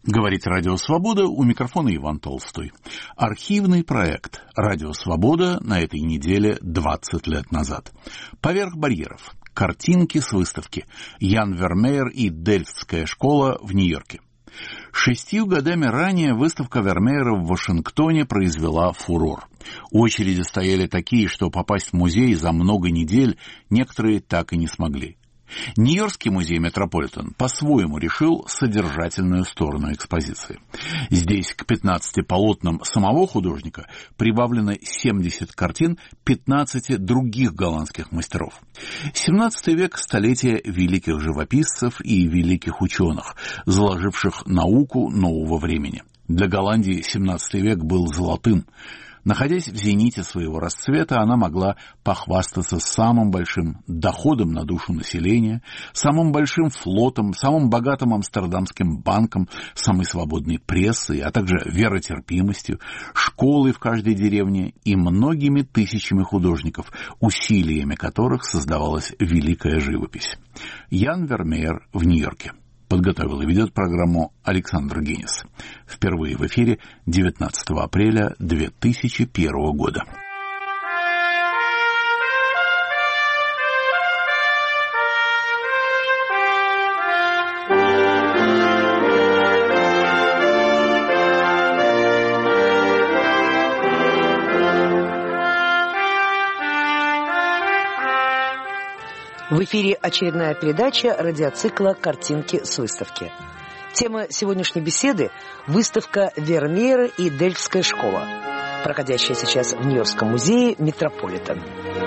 Говорит Радио Свобода, у микрофона Иван Толстой. Архивный проект «Радио Свобода» на этой неделе 20 лет назад. «Поверх барьеров». Картинки с выставки. Ян Вермеер и Дельфтская школа в Нью-Йорке. 6 годами ранее выставка Вермеера в Вашингтоне произвела фурор. Очереди стояли такие, что попасть в музей за много недель некоторые так и не смогли. Нью-Йоркский музей Метрополитен по-своему решил содержательную сторону экспозиции. Здесь к 15 полотнам самого художника прибавлено 70 картин 15 других голландских мастеров. 17 век – столетие великих живописцев и великих ученых, заложивших науку нового времени. Для Голландии 17 век был золотым. Находясь в зените своего расцвета, она могла похвастаться самым большим доходом на душу населения, самым большим флотом, самым богатым амстердамским банком, самой свободной прессой, а также веротерпимостью, школой в каждой деревне и многими тысячами художников, усилиями которых создавалась великая живопись. Ян Вермеер в Нью-Йорке. Подготовил и ведет программу Александр Генис. Впервые в эфире 19 апреля 2001 года. В эфире очередная передача радиоцикла «Картинки с выставки». Тема сегодняшней беседы – выставка Вермеера и Дельфтская школа, проходящая сейчас в Нью-Йоркском музее Метрополитен.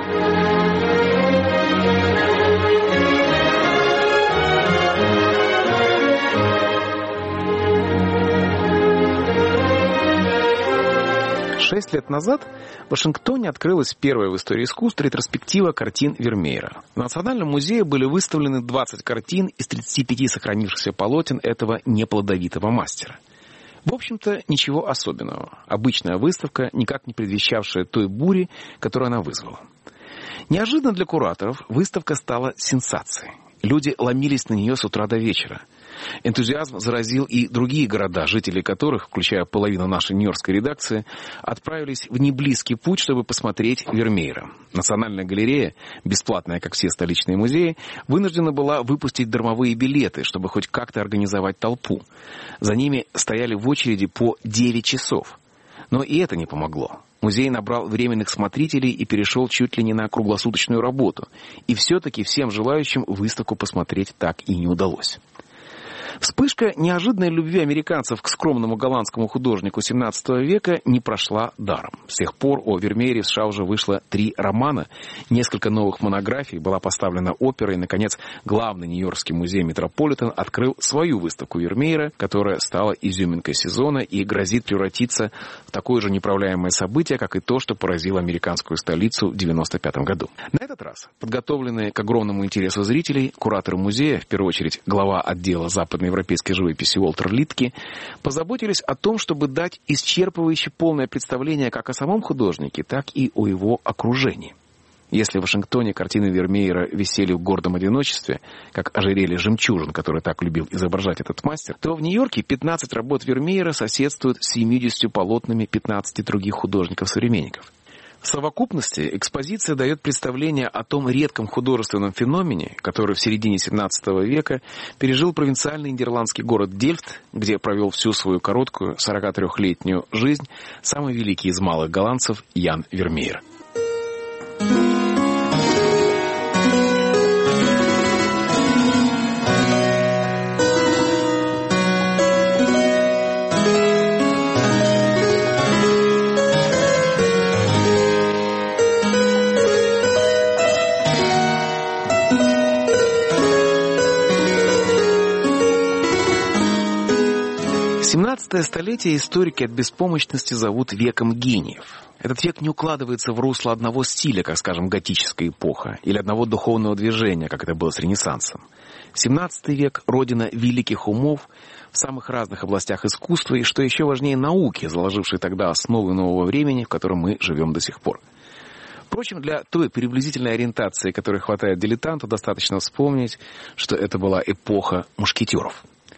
Шесть лет назад в Вашингтоне открылась первая в истории искусства ретроспектива картин Вермеера. В Национальном музее были выставлены 20 картин из 35 сохранившихся полотен этого неплодовитого мастера. В общем-то, ничего особенного. Обычная выставка, никак не предвещавшая той бури, которую она вызвала. Неожиданно для кураторов выставка стала сенсацией. Люди ломились на нее с утра до вечера. Энтузиазм заразил и другие города, жители которых, включая половину нашей нью-йоркской редакции, отправились в неблизкий путь, чтобы посмотреть Вермеера. Национальная галерея, бесплатная, как все столичные музеи, вынуждена была выпустить дармовые билеты, чтобы хоть как-то организовать толпу. За ними стояли в очереди по 9 часов. Но и это не помогло. Музей набрал временных смотрителей и перешел чуть ли не на круглосуточную работу. И все-таки всем желающим выставку посмотреть так и не удалось. Вспышка неожиданной любви американцев к скромному голландскому художнику XVII века не прошла даром. С тех пор о Вермеере в США уже вышло 3 романа, несколько новых монографий, была поставлена опера, и, наконец, главный нью-йоркский музей Метрополитен открыл свою выставку Вермеера, которая стала изюминкой сезона и грозит превратиться в такое же неуправляемое событие, как и то, что поразило американскую столицу в 1995 году. На этот раз, подготовленные к огромному интересу зрителей, кураторы музея, в первую очередь глава отдела западноевропейской живописи Уолтер Литке, позаботились о том, чтобы дать исчерпывающее полное представление как о самом художнике, так и о его окружении. Если в Вашингтоне картины Вермеера висели в гордом одиночестве, как ожерелье жемчужин, который так любил изображать этот мастер, то в Нью-Йорке 15 работ Вермеера соседствуют с 70 полотнами 15 других художников-современников. В совокупности экспозиция дает представление о том редком художественном феномене, который в середине XVII века пережил провинциальный нидерландский город Дельфт, где провел всю свою короткую 43-летнюю жизнь самый великий из малых голландцев Ян Вермеер. 17 столетие историки от беспомощности зовут веком гениев. Этот век не укладывается в русло одного стиля, как, скажем, готическая эпоха, или одного духовного движения, как это было с Ренессансом. 17 век – родина великих умов в самых разных областях искусства и, что еще важнее, науки, заложившей тогда основы нового времени, в котором мы живем до сих пор. Впрочем, для той приблизительной ориентации, которой хватает дилетанту, достаточно вспомнить, что это была эпоха мушкетеров.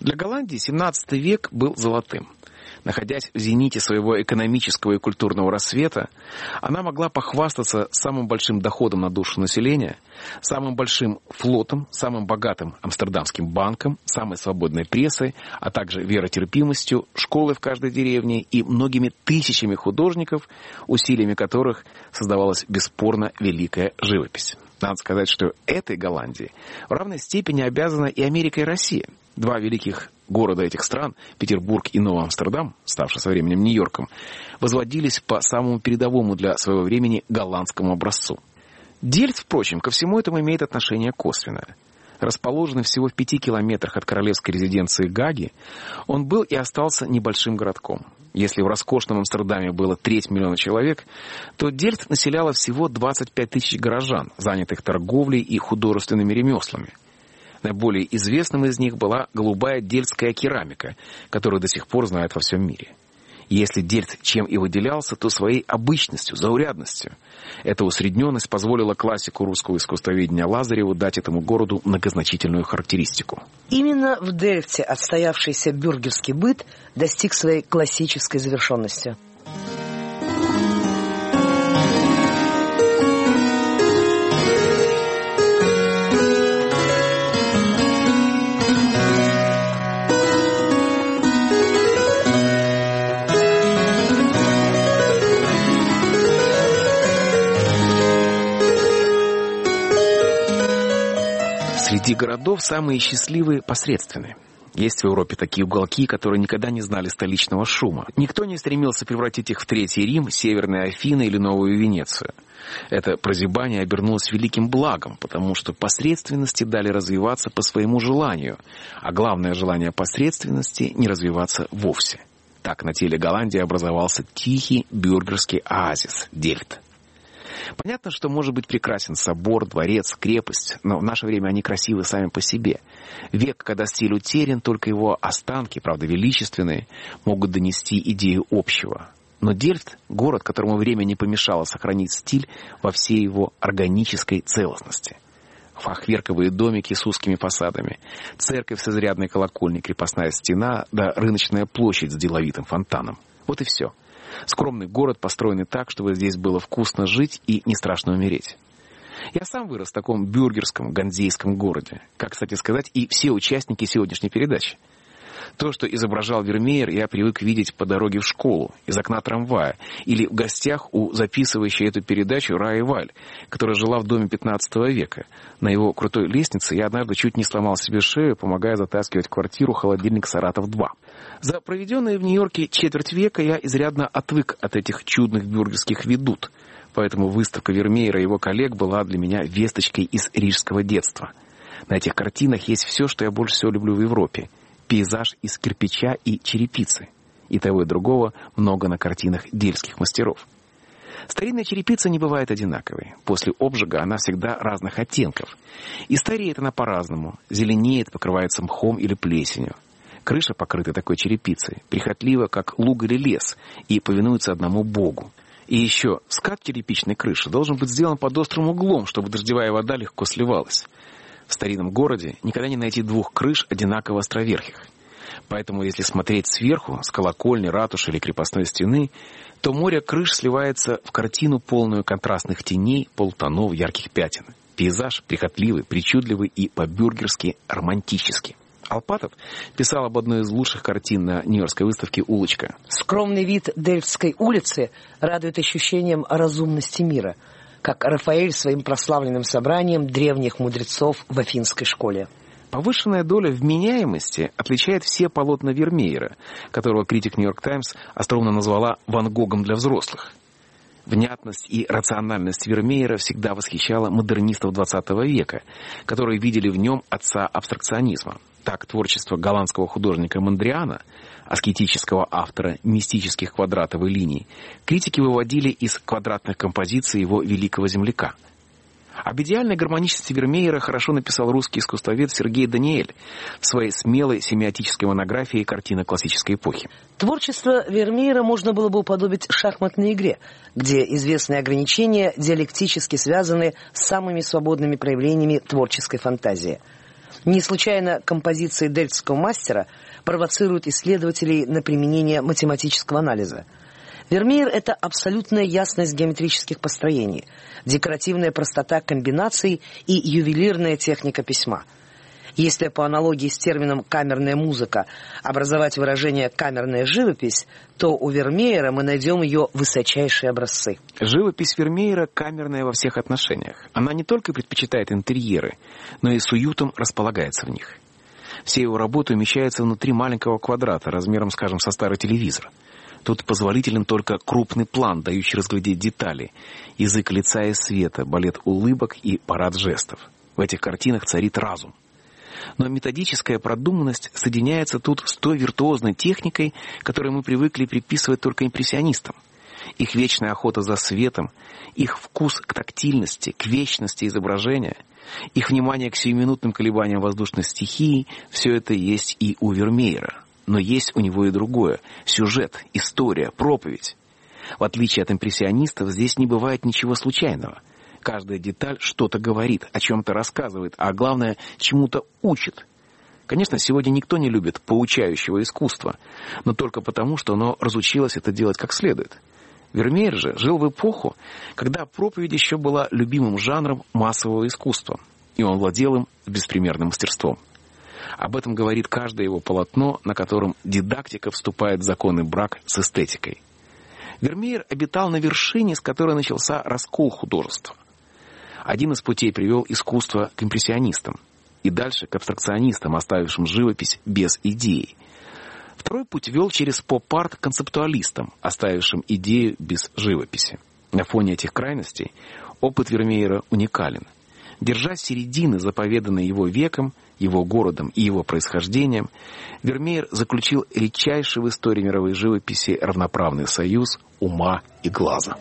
Для Голландии XVII век был золотым. Находясь в зените своего экономического и культурного рассвета, она могла похвастаться самым большим доходом на душу населения, самым большим флотом, самым богатым Амстердамским банком, самой свободной прессой, а также веротерпимостью, школой в каждой деревне и многими тысячами художников, усилиями которых создавалась бесспорно великая живопись. Надо сказать, что этой Голландии в равной степени обязана и Америка, и Россия. Два великих города этих стран, Петербург и Новый Амстердам, ставший со временем Нью-Йорком, возводились по самому передовому для своего времени голландскому образцу. Дельфт, впрочем, ко всему этому имеет отношение косвенное. Расположенный всего в 5 километрах от королевской резиденции Гаги, он был и остался небольшим городком. Если в роскошном Амстердаме было 3 миллиона человек, то Дельфт населяло всего 25 тысяч горожан, занятых торговлей и художественными ремеслами. Наиболее известным из них была голубая дельфтская керамика, которую до сих пор знают во всем мире. Если Дельфт чем и выделялся, то своей обычностью, заурядностью. Эта усредненность позволила классику русского искусствоведения Лазареву дать этому городу многозначительную характеристику. Именно в Дельфте отстоявшийся бюргерский быт достиг своей классической завершенности. Среди городов самые счастливые посредственные. Есть в Европе такие уголки, которые никогда не знали столичного шума. Никто не стремился превратить их в Третий Рим, Северные Афины или Новую Венецию. Это прозябание обернулось великим благом, потому что посредственности дали развиваться по своему желанию, а главное желание посредственности — не развиваться вовсе. Так на теле Голландии образовался тихий бюргерский оазис Дельфт. Понятно, что может быть прекрасен собор, дворец, крепость, но в наше время они красивы сами по себе. Век, когда стиль утерян, только его останки, правда величественные, могут донести идею общего. Но Дельфт — город, которому время не помешало сохранить стиль во всей его органической целостности. Фахверковые домики с узкими фасадами, церковь с изрядной колокольней, крепостная стена, да рыночная площадь с деловитым фонтаном. Вот и все. Скромный город, построенный так, чтобы здесь было вкусно жить и не страшно умереть. Я сам вырос в таком бюргерском, ганзейском городе. Как, кстати сказать, и все участники сегодняшней передачи. То, что изображал Вермеер, я привык видеть по дороге в школу, из окна трамвая, или в гостях у записывающей эту передачу Раи Валь, которая жила в доме 15 века. На его крутой лестнице я однажды чуть не сломал себе шею, помогая затаскивать в квартиру холодильник «Саратов-2». За проведенные в Нью-Йорке четверть века я изрядно отвык от этих чудных бюргерских ведут, поэтому выставка Вермеера и его коллег была для меня весточкой из рижского детства. На этих картинах есть все, что я больше всего люблю в Европе. Пейзаж из кирпича и черепицы. И того и другого много на картинах дельфтских мастеров. Старинная черепица не бывает одинаковой. После обжига она всегда разных оттенков. И стареет она по-разному. Зеленеет, покрывается мхом или плесенью. Крыша покрыта такой черепицей, прихотливо, как луг или лес, и повинуется одному богу. И еще скат черепичной крыши должен быть сделан под острым углом, чтобы дождевая вода легко сливалась. В старинном городе никогда не найти двух крыш одинаково островерхих. Поэтому, если смотреть сверху, с колокольни, ратуши или крепостной стены, то море крыш сливается в картину, полную контрастных теней, полутонов, ярких пятен. Пейзаж прихотливый, причудливый и по-бюргерски романтический. Алпатов писал об одной из лучших картин на Нью-Йоркской выставке «Улочка». Скромный вид Дельфтской улицы радует ощущением разумности мира, как Рафаэль своим прославленным собранием древних мудрецов в Афинской школе. Повышенная доля вменяемости отличает все полотна Вермеера, которого критик «Нью-Йорк Таймс» остроумно назвала «Ван Гогом для взрослых». Внятность и рациональность Вермеера всегда восхищала модернистов XX века, которые видели в нем отца абстракционизма. Так, творчество голландского художника Мондриана, аскетического автора мистических квадратов и линий, критики выводили из квадратных композиций его великого земляка. Об идеальной гармоничности Вермеера хорошо написал русский искусствовед Сергей Даниэль в своей смелой семиотической монографии «Картина классической эпохи». Творчество Вермеера можно было бы уподобить шахматной игре, где известные ограничения диалектически связаны с самыми свободными проявлениями творческой фантазии. Не случайно композиции дельфтского мастера провоцируют исследователей на применение математического анализа. Вермеер — это абсолютная ясность геометрических построений, декоративная простота комбинаций и ювелирная техника письма. Если по аналогии с термином «камерная музыка» образовать выражение «камерная живопись», то у Вермеера мы найдем ее высочайшие образцы. Живопись Вермеера камерная во всех отношениях. Она не только предпочитает интерьеры, но и с уютом располагается в них. Все его работы умещаются внутри маленького квадрата, размером, скажем, со старый телевизор. Тут позволителен только крупный план, дающий разглядеть детали, язык лица и света, балет улыбок и парад жестов. В этих картинах царит разум. Но методическая продуманность соединяется тут с той виртуозной техникой, которую мы привыкли приписывать только импрессионистам. Их вечная охота за светом, их вкус к тактильности, к вечности изображения, их внимание к сиюминутным колебаниям воздушной стихии – все это есть и у Вермеера. Но есть у него и другое – сюжет, история, проповедь. В отличие от импрессионистов, здесь не бывает ничего случайного. Каждая деталь что-то говорит, о чем-то рассказывает, а главное, чему-то учит. Конечно, сегодня никто не любит поучающего искусства, но только потому, что оно разучилось это делать как следует. Вермеер же жил в эпоху, когда проповедь еще была любимым жанром массового искусства, и он владел им с беспримерным мастерством. Об этом говорит каждое его полотно, на котором дидактика вступает в законный брак с эстетикой. Вермеер обитал на вершине, с которой начался раскол художества. Один из путей привел искусство к импрессионистам, и дальше к абстракционистам, оставившим живопись без идеи. Второй путь вел через поп-арт к концептуалистам, оставившим идею без живописи. На фоне этих крайностей опыт Вермеера уникален. Держась середины, заповеданной его веком, его городом и его происхождением, Вермеер заключил редчайший в истории мировой живописи равноправный союз ума и глаза.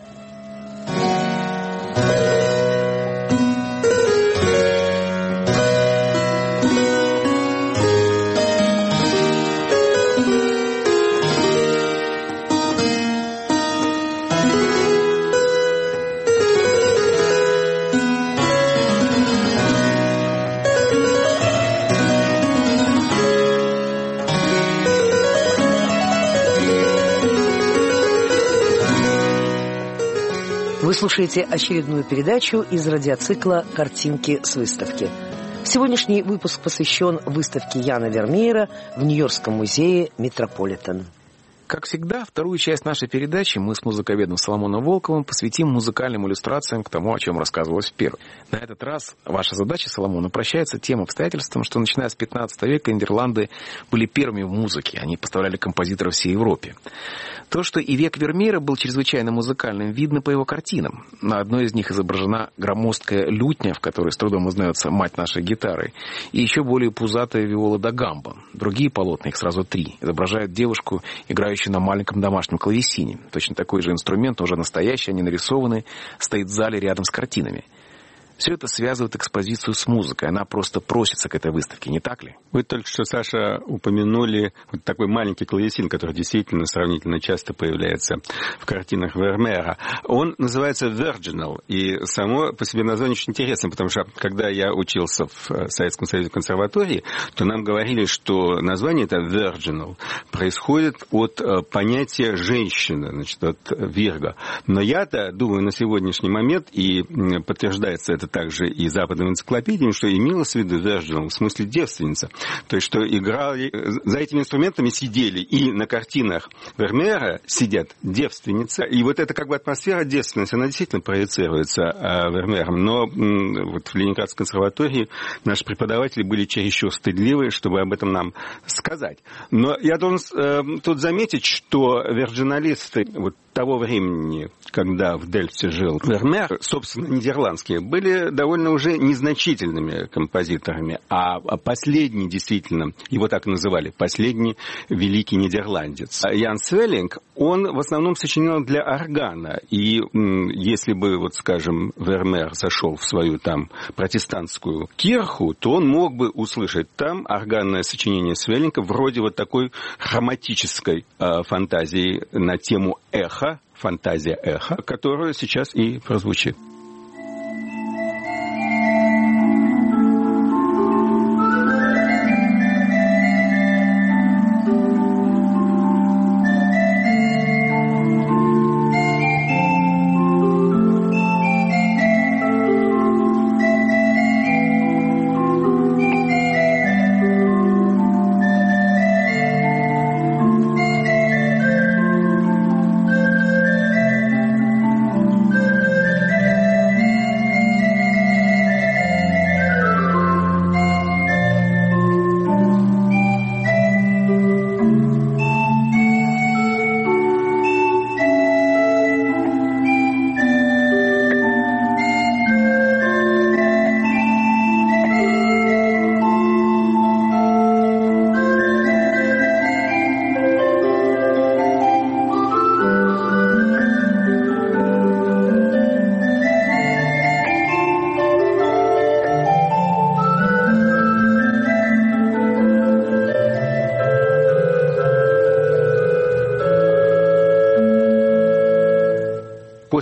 Вы слушаете очередную передачу из радиоцикла «Картинки с выставки». Сегодняшний выпуск посвящен выставке Яна Вермеера в Нью-Йоркском музее «Метрополитен». Как всегда, вторую часть нашей передачи мы с музыковедом Соломоном Волковым посвятим музыкальным иллюстрациям к тому, о чем рассказывалось в первой. На этот раз ваша задача, Соломон, упрощается тем обстоятельством, что начиная с 15 века Нидерланды были первыми в музыке, они поставляли композиторов всей Европе. То, что и век Вермеера был чрезвычайно музыкальным, видно по его картинам. На одной из них изображена громоздкая лютня, в которой с трудом узнается мать нашей гитары, и еще более пузатая виола да гамба. Другие полотна, их сразу 3, изображают девушку, играющую на маленьком домашнем клавесине. Точно такой же инструмент, уже настоящий, а не нарисованный, стоит в зале рядом с картинами. Все это связывает экспозицию с музыкой. Она просто просится к этой выставке, не так ли? Вы только что, Саша, упомянули вот такой маленький клавесин, который действительно сравнительно часто появляется в картинах Вермеера. Он называется Virginal, и само по себе название очень интересно, потому что, когда я учился в Советском Союзе консерватории, то нам говорили, что название это Virginal происходит от понятия женщины, значит, от Вирго. Но я-то думаю на сегодняшний момент, и подтверждается это также и западными энциклопедиями, что имелось в виду virginal, в смысле девственница. То есть, что играли, за этими инструментами сидели, и на картинах Вермеера сидят девственницы. И вот эта как бы атмосфера девственности, она действительно проецируется Вермеером. Но вот в Ленинградской консерватории наши преподаватели были чересчур стыдливы, чтобы об этом нам сказать. Но я должен тут заметить, что вирджиналисты вот того времени, когда в Дельфте жил Вермеер, собственно, нидерландские, были довольно уже незначительными композиторами. А последний, действительно, его так называли, последний великий нидерландец, Ян Свеллинг, он в основном сочинял для органа. И если бы, вот скажем, Вермеер зашел в свою там протестантскую кирху, то он мог бы услышать там органное сочинение Свеллинга вроде вот такой хроматической фантазии на тему эха, фантазия эха, которая сейчас и прозвучит.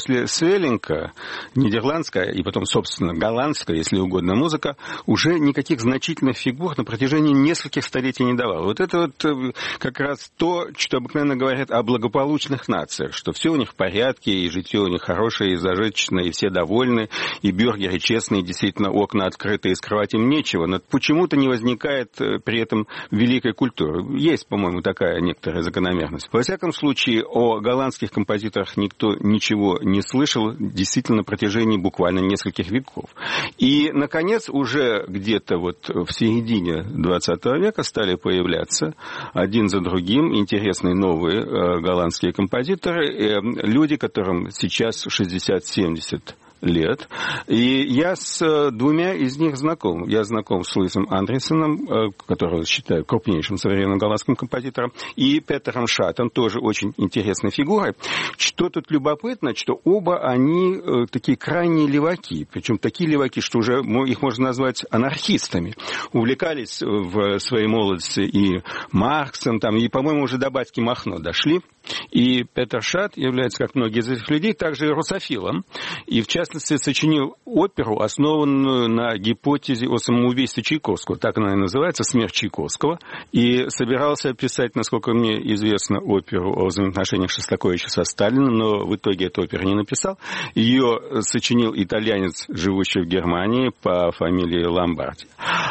после Свеллинга нидерландская и потом, собственно, голландская, если угодно, музыка уже никаких значительных фигур на протяжении нескольких столетий не давала. Вот это вот как раз то, что обыкновенно говорят о благополучных нациях, что все у них в порядке, и житье у них хорошее, и зажиточное, и все довольны, и бюргеры честные, действительно, окна открыты, и скрывать им нечего, но почему-то не возникает при этом великой культуры. Есть, по-моему, такая некоторая закономерность. Во всяком случае, о голландских композиторах никто ничего не слышал, действительно, на протяжении буквально нескольких веков. И, наконец, уже где-то вот в середине 20 века стали появляться один за другим интересные новые голландские композиторы, люди, которым сейчас 60-70 лет. И я с двумя из них знаком. Я знаком с Луисом Андрессеном, которого считаю крупнейшим современным голландским композитором, и Петером Шатом, тоже очень интересной фигурой. Что тут любопытно, что оба они такие крайние леваки, причем такие леваки, что уже их можно назвать анархистами. Увлекались в своей молодости и Марксом, там, и, по-моему, уже до батьки Махно дошли. И Петер Шат является, как многие из этих людей, также и русофилом. И, в частности, сочинил оперу, основанную на гипотезе о самоубийстве Чайковского. Так она и называется, «Смерть Чайковского». И собирался писать, насколько мне известно, оперу о взаимоотношениях Шостаковича со Сталиным, но в итоге эту оперу не написал. Ее сочинил итальянец, живущий в Германии, по фамилии Ломбарди.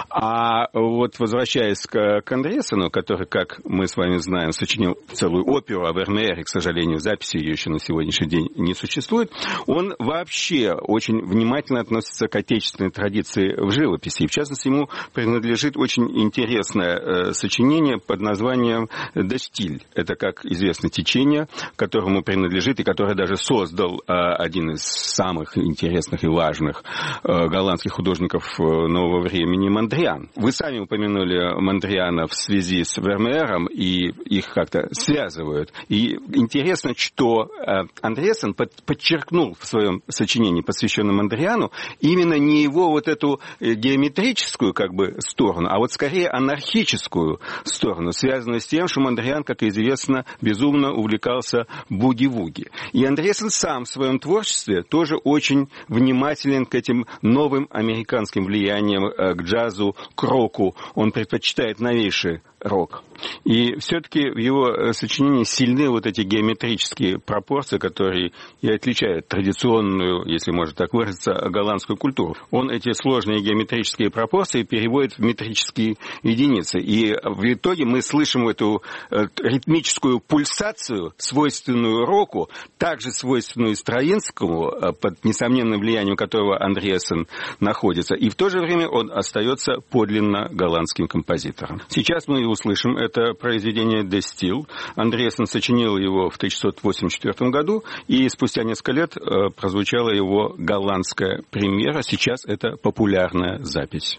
А вот возвращаясь к Андрессену, который, как мы с вами знаем, сочинил целую оперу о Вермеере, к сожалению, записи ее еще на сегодняшний день не существует, он вообще очень внимательно относится к отечественной традиции в живописи. И, в частности, ему принадлежит очень интересное сочинение под названием «Де стиль». Это, как известно, течение, которому принадлежит и которое даже создал один из самых интересных и важных голландских художников нового времени Мондриан. Вы сами упомянули Мондриана в связи с Вермеером, и их как-то связывают. И интересно, что Андрессен подчеркнул в своем сочинении, посвященном Мондриану, именно не его вот эту геометрическую как бы сторону, а вот скорее анархическую сторону, связанную с тем, что Мондриан, как известно, безумно увлекался буги-вуги. И Андрессен сам в своем творчестве тоже очень внимателен к этим новым американским влияниям, к джазу, к року. Он предпочитает новейший рок. И все-таки в его сочинении сильны вот эти геометрические пропорции, которые и отличают традиционную, если можно так выразиться, голландскую культуру. Он эти сложные геометрические пропорции переводит в метрические единицы. И в итоге мы слышим эту ритмическую пульсацию, свойственную року, также свойственную Стравинскому, под несомненным влиянием которого Андрессен находится. И в то же время он остается подлинно голландским композитором. Сейчас мы услышим это произведение «Де стиль». Андрессен сочинил его в 1684 году, и спустя несколько лет прозвучала его голландская премьера. Сейчас это популярная запись.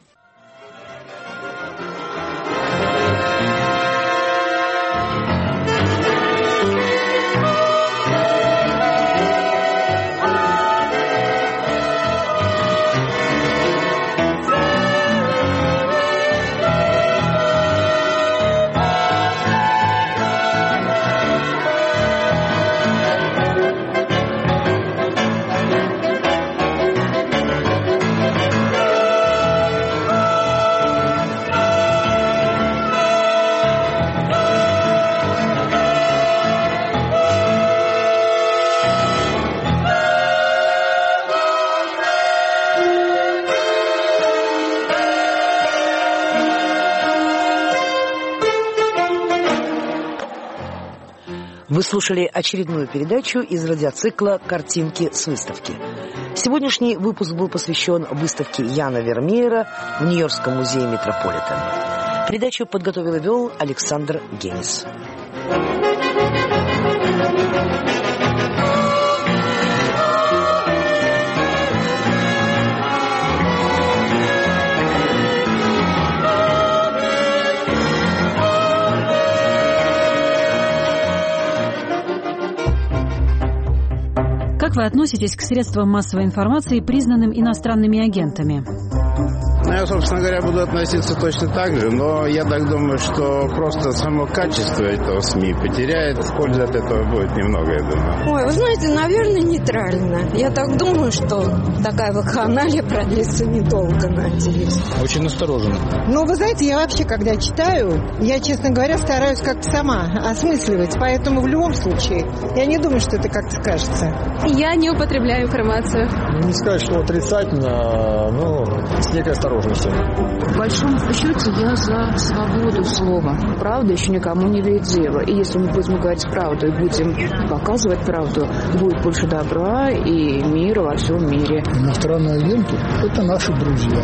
Вы слушали очередную передачу из радиоцикла «Картинки с выставки». Сегодняшний выпуск был посвящен выставке Яна Вермеера в Нью-Йоркском музее Метрополитен. Передачу подготовил и вел Александр Генис. Как вы относитесь к средствам массовой информации, признанным иностранными агентами? Я, собственно говоря, буду относиться точно так же, но я так думаю, что просто само качество этого СМИ потеряет. Пользы от этого будет немного, я думаю. Ой, вы знаете, наверное, нейтрально. Я так думаю, что такая вакханалия продлится недолго, надеюсь. Очень настороженно. Ну, вы знаете, я вообще, когда читаю, я, честно говоря, стараюсь как-то сама осмысливать. Поэтому в любом случае, я не думаю, что это как-то скажется. Я не употребляю информацию. Не сказать, что отрицательно, но с некой осторожностью. В большом счете я за свободу слова. Правда еще никому не вредила. И если мы будем говорить правду и будем показывать правду, будет больше добра и мира во всем мире. Иностранные агенты – это наши друзья.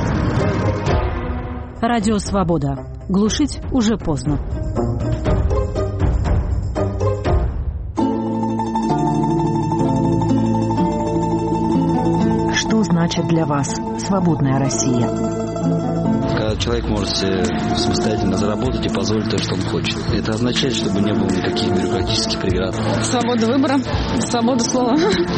Радио «Свобода». Глушить уже поздно. Что значит для вас свободная Россия? Когда человек может себе самостоятельно заработать и позволить то, что он хочет. Это означает, чтобы не было никаких бюрократических преград. Свобода выбора, свобода слова.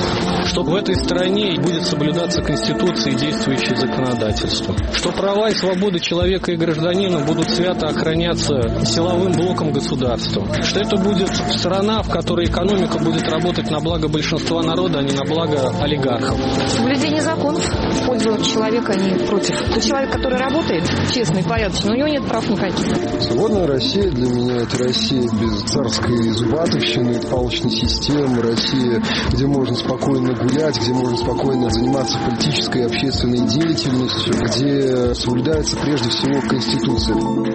Что в этой стране будет соблюдаться Конституция и действующее законодательство. Что права и свободы человека и гражданина будут свято охраняться силовым блоком государства. Что это будет страна, в которой экономика будет работать на благо большинства народа, а не на благо олигархов. Соблюдение законов в пользу человека, а не против. Тот человек, который работает, честный, порядочный, у него нет прав никаких. Свободная Россия для меня – это Россия без царской зубатовщины, палочной системы, Россия, где можно спокойно гулять, где можно спокойно заниматься политической и общественной деятельностью, где соблюдается прежде всего Конституция.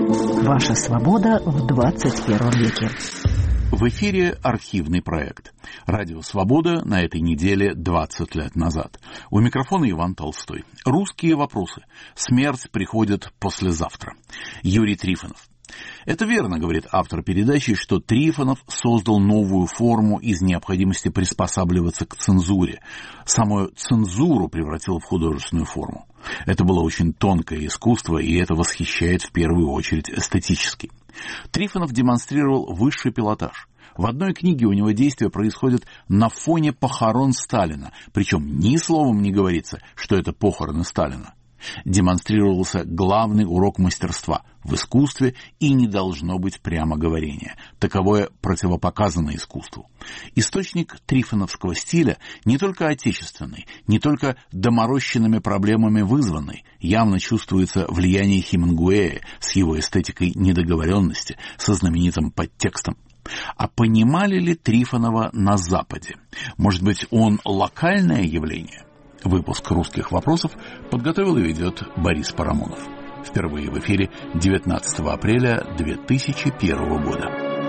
Ваша свобода в 21 веке. В эфире архивный проект. Радио «Свобода» на этой неделе 20 лет назад. У микрофона Иван Толстой. Русские вопросы. Смерть приходит послезавтра. Юрий Трифонов. Это верно, говорит автор передачи, что Трифонов создал новую форму из необходимости приспосабливаться к цензуре. Самую цензуру превратил в художественную форму. Это было очень тонкое искусство, и это восхищает в первую очередь эстетически. Трифонов демонстрировал высший пилотаж. В одной книге у него действие происходит на фоне похорон Сталина, причем ни словом не говорится, что это похороны Сталина. Демонстрировался главный урок мастерства в искусстве, и не должно быть прямоговорения. Таковое противопоказано искусству. Источник трифоновского стиля не только отечественный, не только доморощенными проблемами вызванный. Явно чувствуется влияние Хемингуэя с его эстетикой недоговоренности, со знаменитым подтекстом. А понимали ли Трифонова на Западе? Может быть, он локальное явление? Выпуск «Русских вопросов» подготовил и ведет Борис Парамонов. Впервые в эфире 19 апреля 2001 года.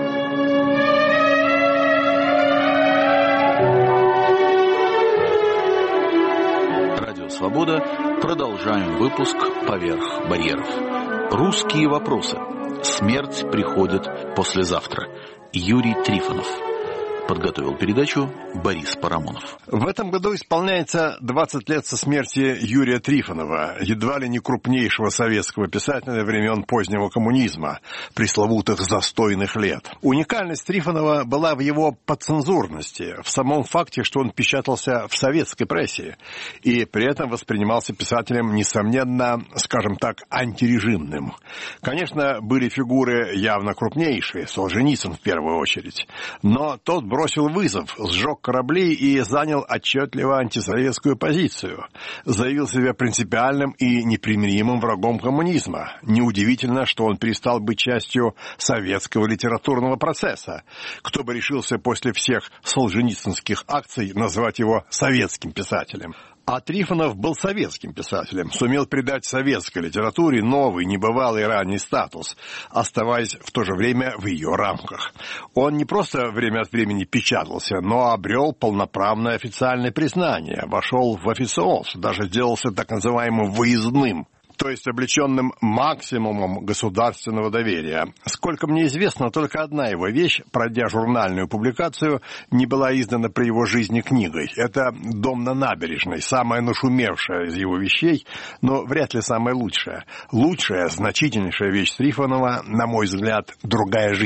Радио «Свобода». Продолжаем выпуск «Поверх барьеров». «Русские вопросы». Смерть приходит послезавтра. Юрий Трифонов. Подготовил передачу Борис Парамонов. В этом году исполняется 20 лет со смерти Юрия Трифонова, едва ли не крупнейшего советского писателя времен позднего коммунизма, пресловутых застойных лет. Уникальность Трифонова была в его подцензурности, в самом факте, что он печатался в советской прессе, и при этом воспринимался писателем, несомненно, скажем так, антирежимным. Конечно, были фигуры явно крупнейшие, Солженицын в первую очередь, но тот бросил вызов, сжег корабли и занял отчетливо антисоветскую позицию. Заявил себя принципиальным и непримиримым врагом коммунизма. Неудивительно, что он перестал быть частью советского литературного процесса. Кто бы решился после всех солженицынских акций назвать его советским писателем? А Трифонов был советским писателем, сумел придать советской литературе новый, небывалый ранний статус, оставаясь в то же время в ее рамках. Он не просто время от времени печатался, но обрел полноправное официальное признание, вошел в официоз, даже сделался так называемым выездным, то есть облеченным максимумом государственного доверия. Сколько мне известно, только одна его вещь, пройдя журнальную публикацию, не была издана при его жизни книгой. Это «Дом на набережной», самая нашумевшая из его вещей, но вряд ли самая лучшая. Лучшая, значительнейшая вещь Трифонова, на мой взгляд, «Другая жизнь».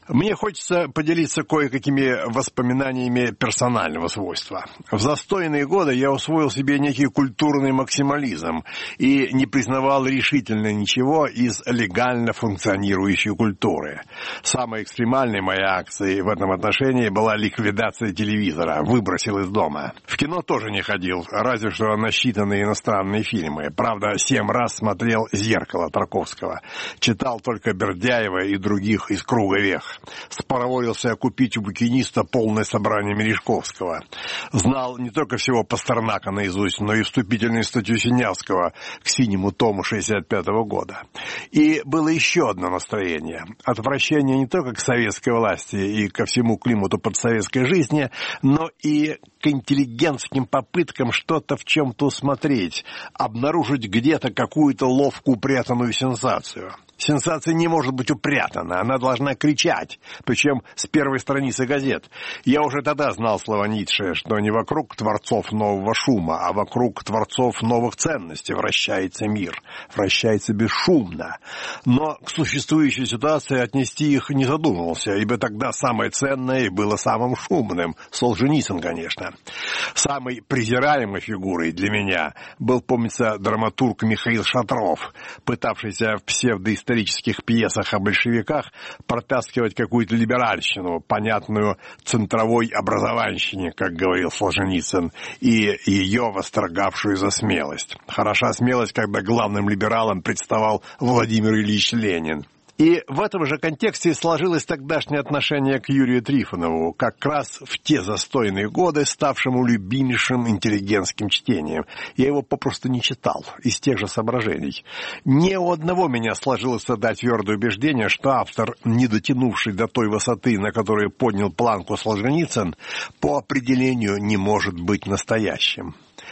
Мне хочется поделиться кое-какими воспоминаниями персонального свойства. В застойные годы я усвоил себе некий культурный максимализм и не признавал решительно ничего из легально функционирующей культуры. Самой экстремальной моей акцией в этом отношении была ликвидация телевизора, выбросил из дома. В кино тоже не ходил, разве что на считанные иностранные фильмы. Правда, 7 раз смотрел «Зеркало» Тарковского. Читал только Бердяева и других из круга вех. Спороволился купить у букиниста полное собрание Мережковского. Знал не только всего Пастернака наизусть, но и вступительную статью Синявского к «Синему тому» 65-го года. И было еще одно настроение. Отвращение не только к советской власти и ко всему климату подсоветской жизни, но и к интеллигентским попыткам что-то в чем-то усмотреть, обнаружить где-то какую-то ловко упрятанную сенсацию. Сенсация не может быть упрятана, она должна кричать, причем с первой страницы газет. Я уже тогда знал слова Ницше, что не вокруг творцов нового шума, а вокруг творцов новых ценностей вращается мир, вращается бесшумно. Но к существующей ситуации отнести их не задумывался, ибо тогда самое ценное и было самым шумным — Солженицын, конечно. Самой презираемой фигурой для меня был, помнится, драматург Михаил Шатров, пытавшийся в псевдоисторических пьесах о большевиках протаскивать какую-то либеральщину, понятную центровой образованщине, как говорил Солженицын, и ее восторгавшую за смелость. Хороша смелость, когда главным либералом представал Владимир Ильич Ленин. И в этом же контексте сложилось тогдашнее отношение к Юрию Трифонову, как раз в те застойные годы, ставшему любимейшим интеллигентским чтением. Я его попросту не читал, из тех же соображений. Ни у одного меня сложилось тогда твердое убеждение, что автор, не дотянувший до той высоты, на которую поднял планку Солженицын, по определению не может быть настоящим.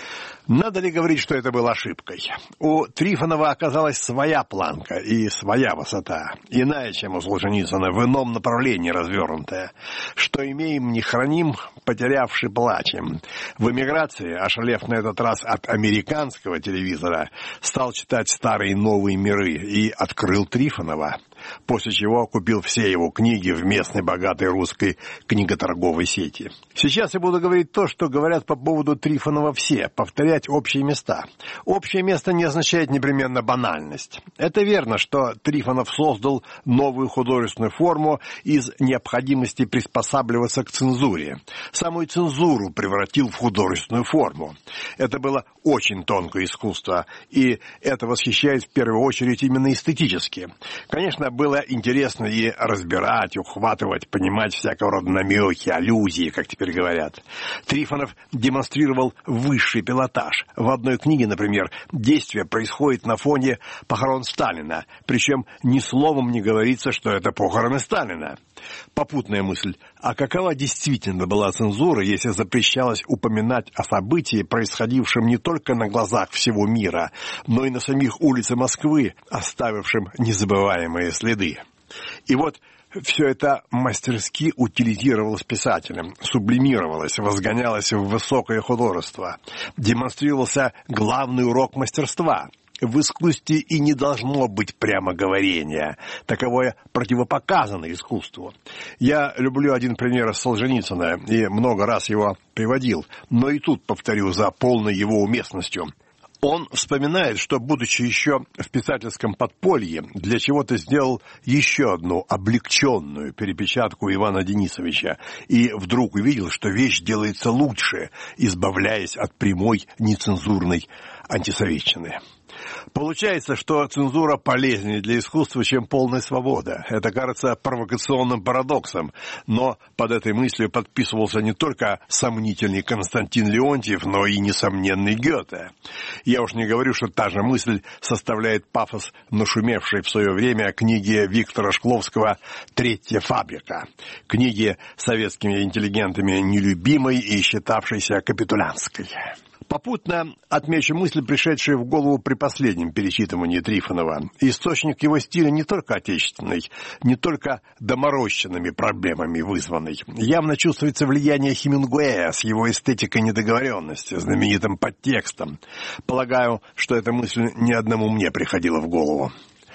Надо ли говорить, что это было ошибкой? У Трифонова оказалась своя планка и своя высота, иная, чем у Солженицына, в ином направлении развернутая. Что имеем, не храним, потерявши плачем. В эмиграции, ошалев на этот раз от американского телевизора, стал читать «Старые новые миры» и открыл Трифонова, после чего купил все его книги в местной богатой русской книготорговой сети. Сейчас я буду говорить то, что говорят по поводу Трифонова все, повторять общие места. Общее место не означает непременно банальность. Это верно, что Трифонов создал новую художественную форму из необходимости приспосабливаться к цензуре. Самую цензуру превратил в художественную форму. Это было очень тонкое искусство, и это восхищает в первую очередь именно эстетически. Конечно, было интересно и разбирать, ухватывать, понимать всякого рода намеки, аллюзии, как теперь говорят. Трифонов демонстрировал высший пилотаж. В одной книге, например, действие происходит на фоне похорон Сталина, причем ни словом не говорится, что это похороны Сталина. Попутная мысль: а какова действительно была цензура, если запрещалось упоминать о событии, происходившем не только на глазах всего мира, но и на самих улицах Москвы, оставившим незабываемые следы? И вот все это мастерски утилизировалось писателем, сублимировалось, возгонялось в высокое художество. Демонстрировался главный урок мастерства. В искусстве и не должно быть прямо говорения. Таковое противопоказано искусству. Я люблю один пример из Солженицына и много раз его приводил, но и тут повторю за полной его уместностью. Он вспоминает, что, будучи еще в писательском подполье, для чего-то сделал еще одну облегченную перепечатку Ивана Денисовича и вдруг увидел, что вещь делается лучше, избавляясь от прямой нецензурной антисоветчины. Получается, что цензура полезнее для искусства, чем полная свобода. Это кажется провокационным парадоксом, но под этой мыслью подписывался не только сомнительный Константин Леонтьев, но и несомненный Гёте. Я уж не говорю, что та же мысль составляет пафос нашумевшей в свое время книги Виктора Шкловского «Третья фабрика», книги советскими интеллигентами нелюбимой и считавшейся капитулянской. Попутно отмечу мысли, пришедшие в голову при последнем перечитывании Трифонова. Источник его стиля не только отечественный, не только доморощенными проблемами вызванный. Явно чувствуется влияние Хемингуэя с его эстетикой недоговоренности, знаменитым подтекстом. Полагаю, что эта мысль ни одному мне приходила в голову.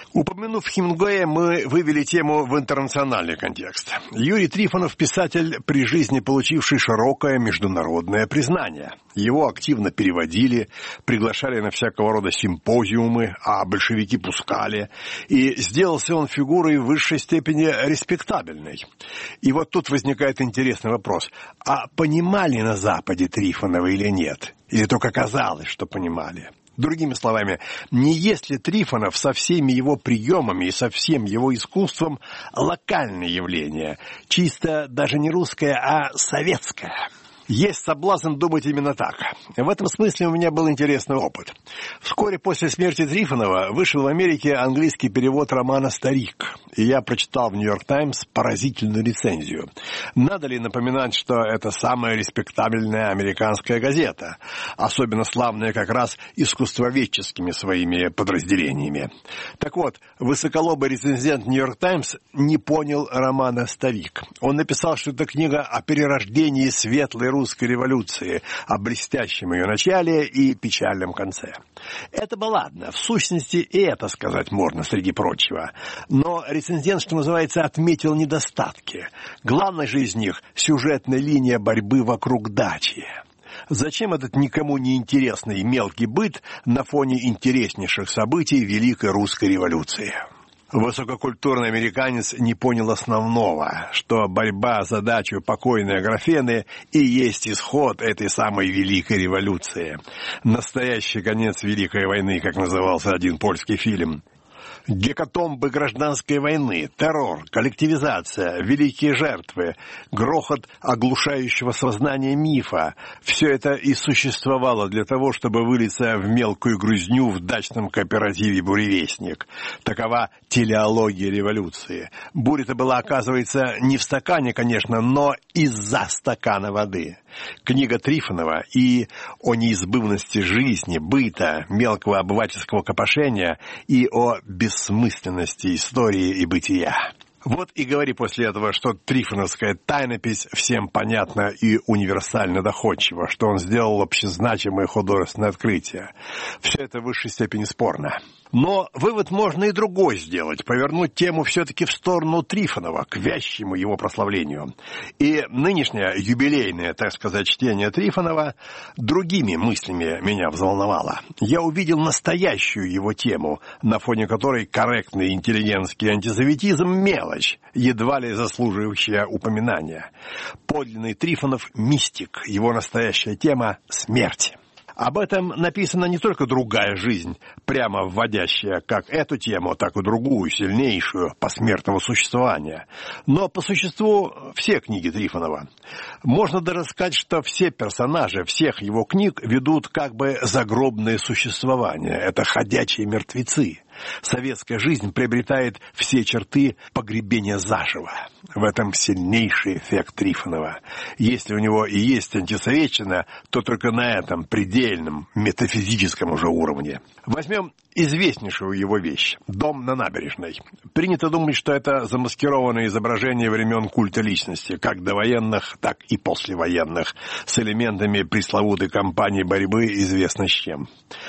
Упомянув Хемингуэя, мы вывели тему в интернациональный контекст. Юрий Трифонов – писатель, при жизни получивший широкое международное признание. Его активно переводили, приглашали на всякого рода симпозиумы, а большевики пускали. И сделался он фигурой в высшей степени респектабельной. И вот тут возникает интересный вопрос. А понимали на Западе Трифонова или нет? Или только казалось, что понимали? Другими словами, не есть ли Трифонов со всеми его приемами и со всем его искусством локальное явление, чисто даже не русское, а советское? Есть соблазн думать именно так. В этом смысле у меня был интересный опыт. Вскоре после смерти Трифонова вышел в Америке английский перевод романа «Старик». И я прочитал в «Нью-Йорк Таймс» поразительную рецензию. Надо ли напоминать, что это самая респектабельная американская газета, особенно славная как раз искусствоведческими своими подразделениями. Так вот, высоколобый рецензент «Нью-Йорк Таймс» не понял романа «Старик». Он написал, что это книга о перерождении светлой русской революции, о блестящем ее начале и печальном конце. Это бы ладно, в сущности и это сказать можно среди прочего. Но рецензент, что называется, отметил недостатки. Главной же из них – сюжетная линия борьбы вокруг дачи. Зачем этот никому не интересный мелкий быт на фоне интереснейших событий Великой Русской революции? Высококультурный американец не понял основного, что борьба за дачу покойной Аграфены и есть исход этой самой Великой революции. Настоящий конец Великой войны, как назывался один польский фильм. Гекатомбы гражданской войны, террор, коллективизация, великие жертвы, грохот оглушающего сознания мифа – все это и существовало для того, чтобы вылиться в мелкую грызню в дачном кооперативе «Буревестник». Такова телеология революции. Буря-то была, оказывается, не в стакане, конечно, но из-за стакана воды. Книга Трифонова и о неизбывности жизни, быта, мелкого обывательского копошения и о бессмысленности истории и бытия. Вот и говори после этого, что трифоновская тайнопись всем понятна и универсально доходчива, что он сделал общезначимое художественное открытие. Все это в высшей степени спорно. Но вывод можно и другой сделать, повернуть тему все-таки в сторону Трифонова, к вящему его прославлению. И нынешнее юбилейное, так сказать, чтение Трифонова другими мыслями меня взволновало. Я увидел настоящую его тему, на фоне которой корректный интеллигентский антисоветизм – мелочь, едва ли заслуживающая упоминания. Подлинный Трифонов – мистик, его настоящая тема – смерть. Об этом написана не только другая жизнь, прямо вводящая как эту тему, так и другую, сильнейшую, посмертного существования. Но по существу все книги Трифонова. Можно даже сказать, что все персонажи всех его книг ведут как бы загробное существование. Это ходячие мертвецы. Советская жизнь приобретает все черты погребения заживо. В этом сильнейший эффект Трифонова. Если у него и есть антисоветчина, то только на этом предельном метафизическом уже уровне. Возьмем известнейшую его вещь – «Дом на набережной». Принято думать, что это замаскированное изображение времен культа личности, как довоенных, так и послевоенных, с элементами пресловутой кампании борьбы известно с чем.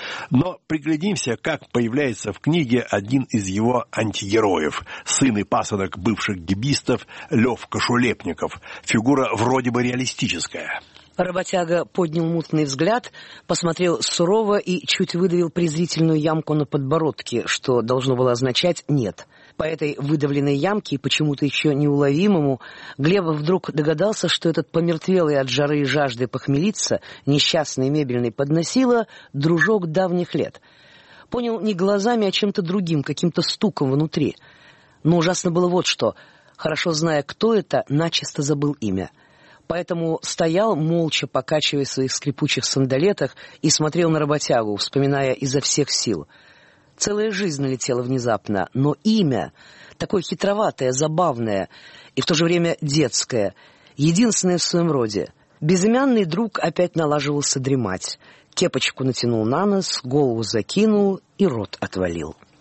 Но приглядимся, как появляется в книге один из его антигероев, сын и пасынок бывших гибистов Лев Кошулепников, фигура вроде бы реалистическая. Работяга поднял мутный взгляд, посмотрел сурово и чуть выдавил презрительную ямку на подбородке, что должно было означать «нет». По этой выдавленной ямке и почему-то еще неуловимому Глеб вдруг догадался, что этот помертвелый от жары и жажды похмелиться несчастный мебельный подносила дружок давних лет. Понял не глазами, а чем-то другим, каким-то стуком внутри. Но ужасно было вот что. Хорошо зная, кто это, начисто забыл имя. Поэтому стоял, молча покачивая в своих скрипучих сандалетах, и смотрел на работягу, вспоминая изо всех сил. Целая жизнь налетела внезапно, но имя, такое хитроватое, забавное и в то же время детское, единственное в своем роде. Безымянный друг опять налаживался дремать. Кепочку натянул на нос, голову закинул и рот отвалил.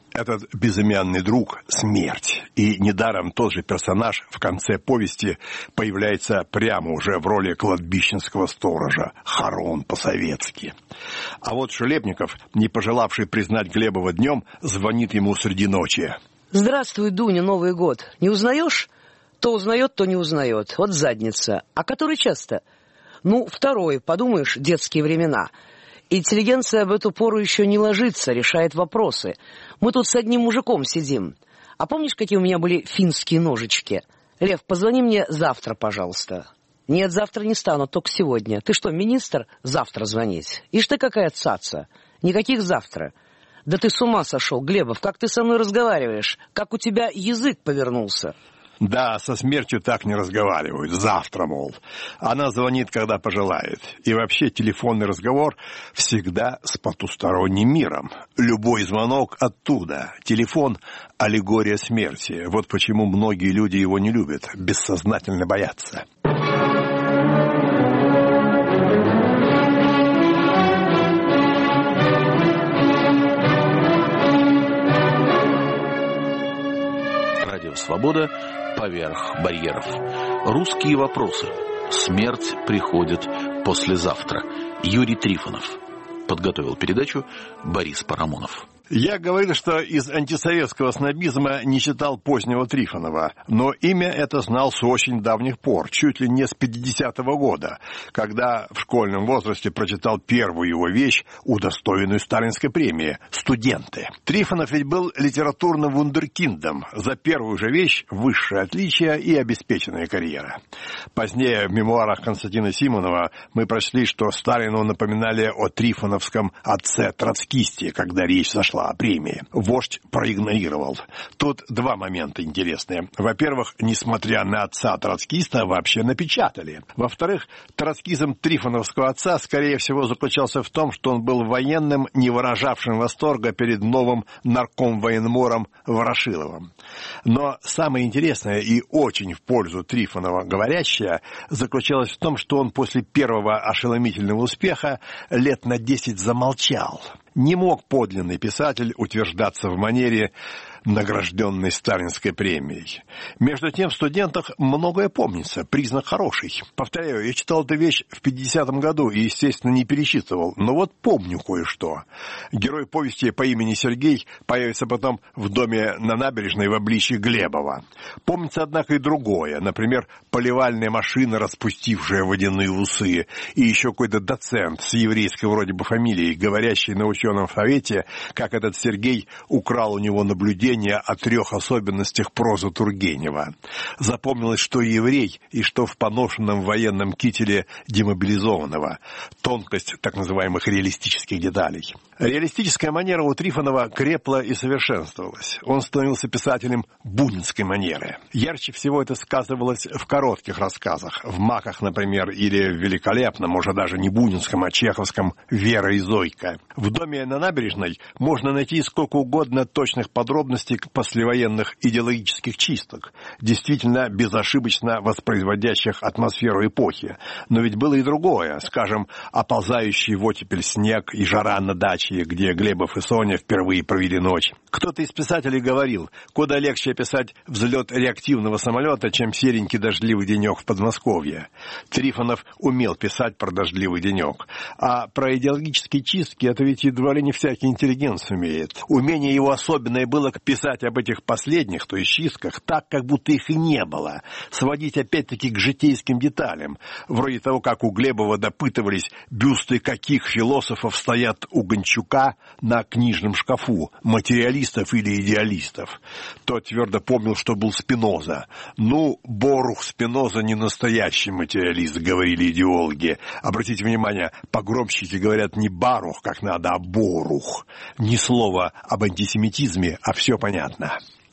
Этот безымянный друг — смерть. И недаром тот же персонаж в конце повести появляется прямо уже в роли кладбищенского сторожа. Харон по-советски. А вот Шелепников, не пожелавший признать Глебова днем, звонит ему среди ночи. «Здравствуй, Дуня, Новый год. Не узнаешь? То узнает, то не узнает. Вот задница. А который час-то? Ну, второй, подумаешь, детские времена. Интеллигенция в эту пору еще не ложится, решает вопросы. Мы тут с одним мужиком сидим. А помнишь, какие у меня были финские ножички? Лев, позвони мне завтра, пожалуйста». «Нет, завтра не стану, только сегодня. Ты что, министр? Завтра звонить. Ишь ты какая цаца. Никаких завтра». «Да ты с ума сошел, Глебов, как ты со мной разговариваешь? Как у тебя язык повернулся?» Да, со смертью так не разговаривают. Завтра, мол. Она звонит, когда пожелает. И вообще телефонный разговор всегда с потусторонним миром. Любой звонок оттуда. Телефон — аллегория смерти. Вот почему многие люди его не любят, бессознательно боятся. Радио «Свобода» поверх барьеров. Русские вопросы. Смерть приходит послезавтра. Юрий Трифонов. Подготовил передачу Борис Парамонов. Я говорил, что из антисоветского снобизма не читал позднего Трифонова, но имя это знал с очень давних пор, чуть ли не с 50-го года, когда в школьном возрасте прочитал первую его вещь, удостоенную сталинской премии «Студенты». Трифонов ведь был литературным вундеркиндом, за первую же вещь высшее отличие и обеспеченная карьера. Позднее в мемуарах Константина Симонова мы прочли, что Сталину напоминали о трифоновском отце-троцкисте, когда речь зашла о премии. Вождь проигнорировал. Тут два момента интересные. Во-первых, несмотря на отца троцкиста, вообще напечатали. Во-вторых, троцкизм трифоновского отца, скорее всего, заключался в том, что он был военным, не выражавшим восторга перед новым наркомвоенмором Ворошиловым. Но самое интересное и очень в пользу Трифонова говорящее заключалось в том, что он после первого ошеломительного успеха лет на 10 замолчал. Не мог подлинный писатель утверждаться в манере, награжденной сталинской премией. Между тем в «Студентах» многое помнится, признак хороший. Повторяю, я читал эту вещь в 50-м году и, естественно, не перечитывал, но вот помню кое-что. Герой повести по имени Сергей появится потом в доме на набережной в обличье Глебова. Помнится, однако, и другое, например, поливальная машина, распустившая водяные усы, и еще какой-то доцент с еврейской вроде бы фамилией, говорящий на ученом совете, как этот Сергей украл у него наблюдение о 3 особенностях прозы Тургенева. Запомнилось, что еврей и что в поношенном военном кителе демобилизованного. Тонкость так называемых реалистических деталей. Реалистическая манера у Трифонова крепла и совершенствовалась. Он становился писателем бунинской манеры. Ярче всего это сказывалось в коротких рассказах. В «Маках», например, или в великолепном, уже даже не бунинском, а чеховском «Вера и Зойка». В доме на набережной можно найти сколько угодно точных подробностей послевоенных идеологических чисток, действительно безошибочно воспроизводящих атмосферу эпохи. Но ведь было и другое, скажем, оползающий в оттепель снег и жара на даче, где Глебов и Соня впервые провели ночь. Кто-то из писателей говорил, куда легче описать взлет реактивного самолета, чем серенький дождливый денек в Подмосковье. Трифонов умел писать про дождливый денек. А про идеологические чистки это ведь едва ли не всякий интеллигент сумеет. Умение его особенное было писать об этих последних, то есть чистках, так, как будто их и не было. Сводить опять-таки к житейским деталям. Вроде того, как у Глебова допытывались, бюсты каких философов стоят у Гончука на книжном шкафу, материалистов или идеалистов. Тот твердо помнил, что был Спиноза. Ну, Борух Спиноза не настоящий материалист, говорили идеологи. Обратите внимание, погромщики говорят не Барух, как надо, а Борух. Ни слова об антисемитизме, а все понятно.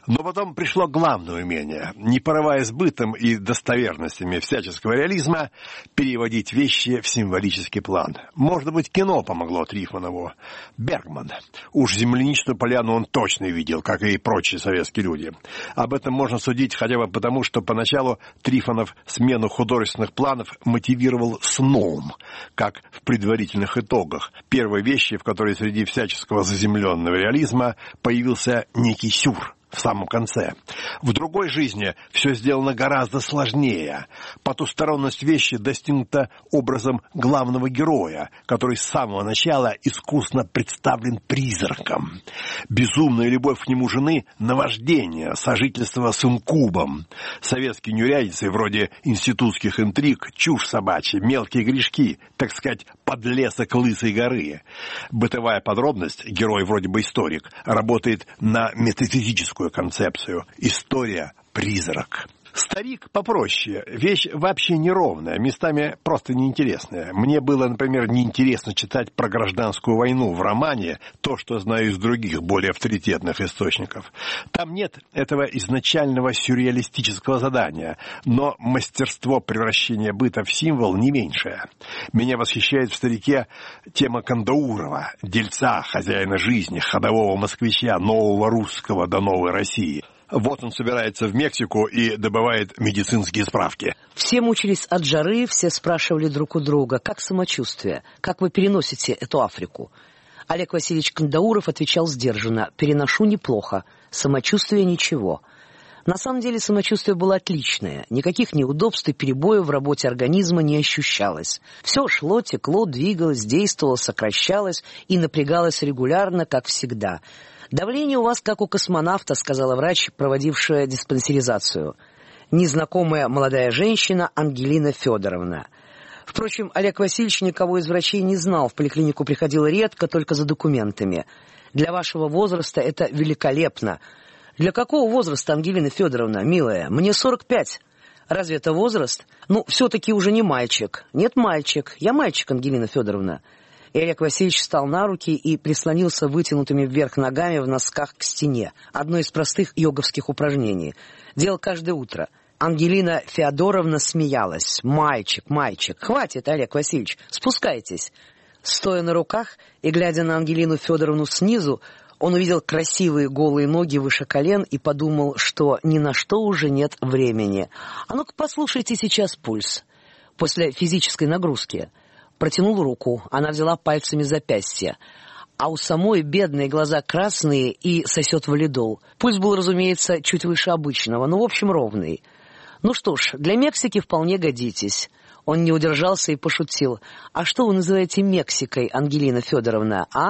Но потом пришло главное умение, не порываясь бытом и достоверностями всяческого реализма, переводить вещи в символический план. Может быть, кино помогло Трифонову. Бергман. Уж земляничную поляну он точно видел, как и прочие советские люди. Об этом можно судить хотя бы потому, что поначалу Трифонов смену художественных планов мотивировал сном, как в предварительных итогах. Первой вещи, в которой среди всяческого заземленного реализма появился некий сюр в самом конце. В другой жизни все сделано гораздо сложнее. Потусторонность вещи достигнута образом главного героя, который с самого начала искусно представлен призраком. Безумная любовь к нему жены – наваждение, сожительство с инкубом. Советские неурядицы, вроде институтских интриг, чушь собачья, мелкие грешки, так сказать, подлесок Лысой горы. Бытовая подробность, герой вроде бы историк, работает на метафизическую концепцию. История – призрак. Старик попроще. Вещь вообще неровная, местами просто неинтересная. Мне было, например, неинтересно читать про гражданскую войну в романе, то, что знаю из других, более авторитетных источников. Там нет этого изначального сюрреалистического задания, но мастерство превращения быта в символ не меньшее. Меня восхищает в старике тема Кандаурова, дельца, хозяина жизни, ходового москвича, нового русского до новой России. Вот он собирается в Мексику и добывает медицинские справки. Все мучились от жары, все спрашивали друг у друга, как самочувствие, как вы переносите эту Африку. Олег Васильевич Кандауров отвечал сдержанно: переношу неплохо, самочувствие ничего. На самом деле самочувствие было отличное, никаких неудобств и перебоев в работе организма не ощущалось. Все шло, текло, двигалось, действовало, сокращалось и напрягалось регулярно, как всегда. «Давление у вас как у космонавта», — сказала врач, проводившая диспансеризацию. Незнакомая молодая женщина Ангелина Федоровна. Впрочем, Олег Васильевич никого из врачей не знал, в поликлинику приходил редко, только за документами. «Для вашего возраста это великолепно». «Для какого возраста, Ангелина Федоровна, милая? Мне 45. Разве это возраст? Ну, все-таки уже не мальчик». «Нет, мальчик. Я мальчик, Ангелина Федоровна». И Олег Васильевич встал на руки и прислонился вытянутыми вверх ногами в носках к стене. Одно из простых йоговских упражнений. Делал каждое утро. Ангелина Феодоровна смеялась. «Мальчик, мальчик, хватит, Олег Васильевич, спускайтесь». Стоя на руках и глядя на Ангелину Федоровну снизу, он увидел красивые голые ноги выше колен и подумал, что ни на что уже нет времени. «А ну-ка послушайте сейчас пульс». После физической нагрузки. Протянул руку, она взяла пальцами запястье. А у самой бедные глаза красные и сосет валидол. Пульс был, разумеется, чуть выше обычного, но в общем ровный. «Ну что ж, для Мексики вполне годитесь». Он не удержался и пошутил. «А что вы называете Мексикой, Ангелина Федоровна, а?»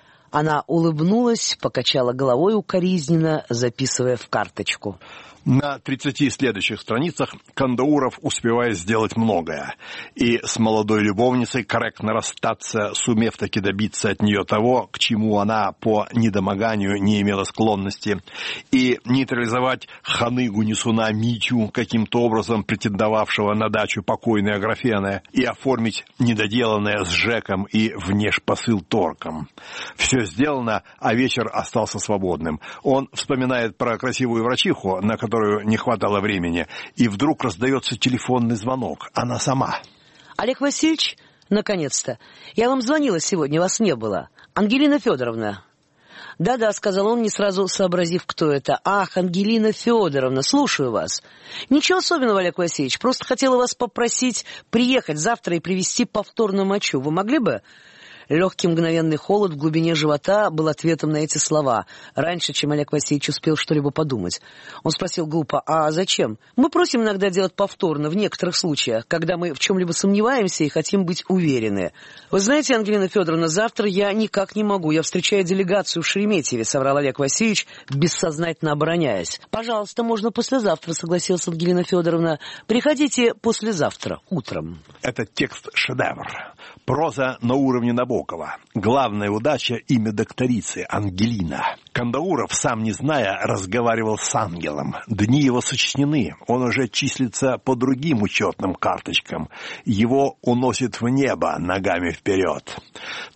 Она улыбнулась, покачала головой укоризненно, записывая в карточку. На 30 следующих страницах Кандауров успевает сделать многое. И с молодой любовницей корректно расстаться, сумев таки добиться от нее того, к чему она по недомоганию не имела склонности. И нейтрализовать ханыгу Несуна Митю, каким-то образом претендовавшего на дачу покойной Аграфены. И оформить недоделанное с Жеком и внешпосылторгом. Все сделано, а вечер остался свободным. Он вспоминает про красивую врачиху, на которую не хватало времени, и вдруг раздается телефонный звонок. Она сама. «Олег Васильевич, наконец-то. Я вам звонила сегодня, вас не было. Ангелина Федоровна». «Да-да», — сказал он, не сразу сообразив, кто это. «Ах, Ангелина Федоровна, слушаю вас». «Ничего особенного, Олег Васильевич, просто хотела вас попросить приехать завтра и привезти повторно мочу. Вы могли бы?» Легкий мгновенный холод в глубине живота был ответом на эти слова, раньше, чем Олег Васильевич успел что-либо подумать. Он спросил глупо: «А зачем?» «Мы просим иногда делать повторно, в некоторых случаях, когда мы в чем-либо сомневаемся и хотим быть уверены». «Вы знаете, Ангелина Федоровна, завтра я никак не могу, я встречаю делегацию в Шереметьеве», — соврал Олег Васильевич, бессознательно обороняясь. «Пожалуйста, можно послезавтра», — согласилась Ангелина Федоровна. «Приходите послезавтра, утром». Этот текст — шедевр. Проза на уровне Набокова. Главная удача — имя докторицы Ангелина. Кандауров, сам не зная, разговаривал с ангелом. Дни его сочтены, он уже числится по другим учетным карточкам. Его уносит в небо ногами вперед.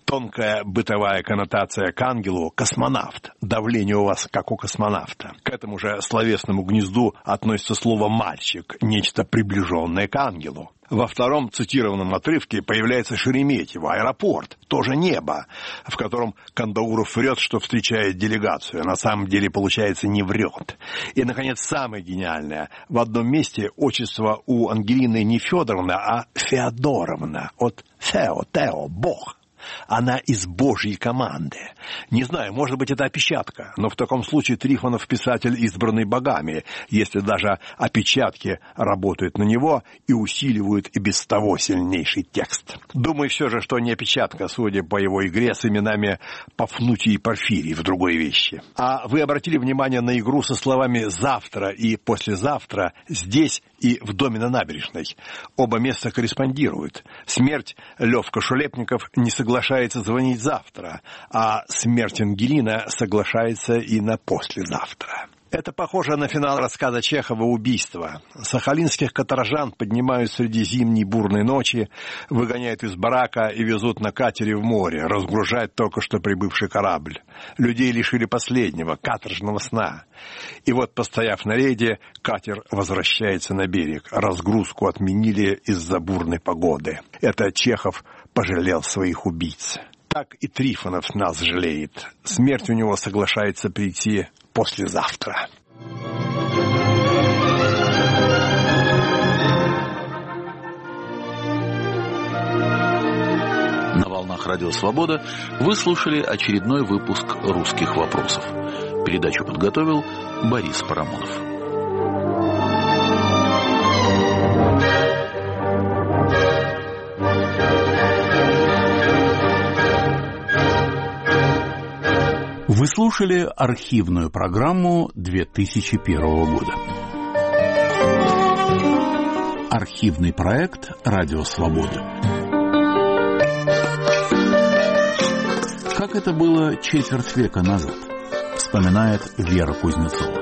Тонкая бытовая коннотация к ангелу – космонавт. Давление у вас как у космонавта. К этому же словесному гнезду относится слово «мальчик», нечто приближенное к ангелу. Во втором цитированном отрывке появляется Шереметьево, аэропорт, тоже небо, в котором Кандауров врет, что встречает делегацию, а на самом деле, получается, не врет. И, наконец, самое гениальное. В одном месте отчество у Ангелины не Федоровна, а Феодоровна. От Тео, Бог. Она из Божьей команды. Не знаю, может быть, это опечатка, но в таком случае Трифонов писатель, избранный богами, если даже опечатки работают на него и усиливают и без того сильнейший текст. Думаю все же, что не опечатка, судя по его игре с именами Пафнутий и Порфирий в другой вещи. А вы обратили внимание на игру со словами «завтра» и «послезавтра» здесь и в доме на набережной. Оба места корреспондируют. Смерть Левка Шулепников не соглашается звонить завтра, а смерть Ангелина соглашается и на послезавтра. Это похоже на финал рассказа Чехова «Убийство». Сахалинских каторжан поднимают среди зимней бурной ночи, выгоняют из барака и везут на катере в море, разгружать только что прибывший корабль. Людей лишили последнего, каторжного сна. И вот, постояв на рейде, катер возвращается на берег. Разгрузку отменили из-за бурной погоды. Это Чехов пожалел своих убийц. Так и Трифонов нас жалеет. Смерть у него соглашается прийти послезавтра. На волнах Радио Свобода вы слушали очередной выпуск «Русских вопросов». Передачу подготовил Борис Парамонов. Вы слушали архивную программу 2001 года. Архивный проект «Радио Свобода». Как это было четверть века назад, вспоминает Вера Кузнецова.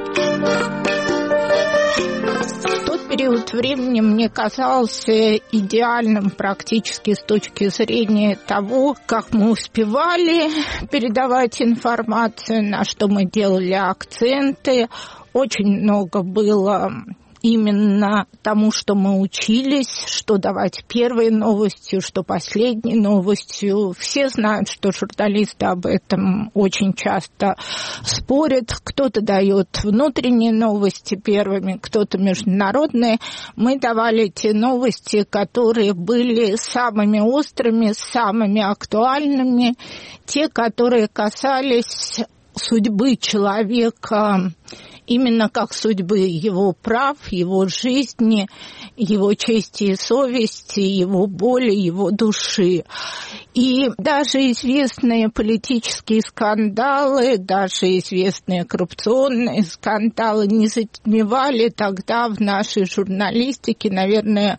Период времени мне казался идеальным практически с точки зрения того, как мы успевали передавать информацию, на что мы делали акценты. Очень много было именно тому, что мы учились, что давать первой новостью, что последней новостью. Все знают, что журналисты об этом очень часто спорят. Кто-то дает внутренние новости первыми, кто-то международные. Мы давали те новости, которые были самыми острыми, самыми актуальными, те, которые касались судьбы человека, именно как судьбы его прав, его жизни, его чести и совести, его боли, его души. И даже известные политические скандалы, даже известные коррупционные скандалы не затмевали тогда в нашей журналистике, наверное,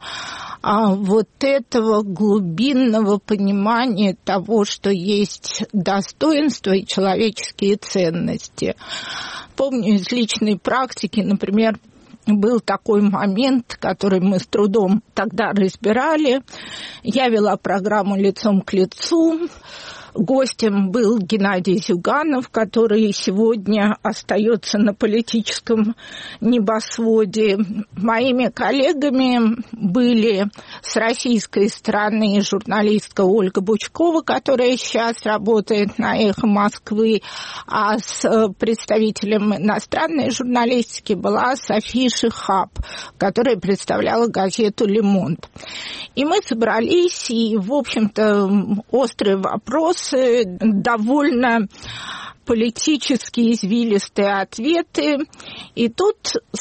вот этого глубинного понимания того, что есть достоинство и человеческие ценности. Помню из личной практики, например, был такой момент, который мы с трудом тогда разбирали. Я вела программу «Лицом к лицу». Гостем был Геннадий Зюганов, который сегодня остается на политическом небосводе. Моими коллегами были с российской стороны журналистка Ольга Бучкова, которая сейчас работает на «Эхо Москвы», а с представителем иностранной журналистики была София Шихаб, которая представляла газету «Ле Монд». И мы собрались, и, в общем-то, острый вопрос, довольно политически извилистые ответы. И тут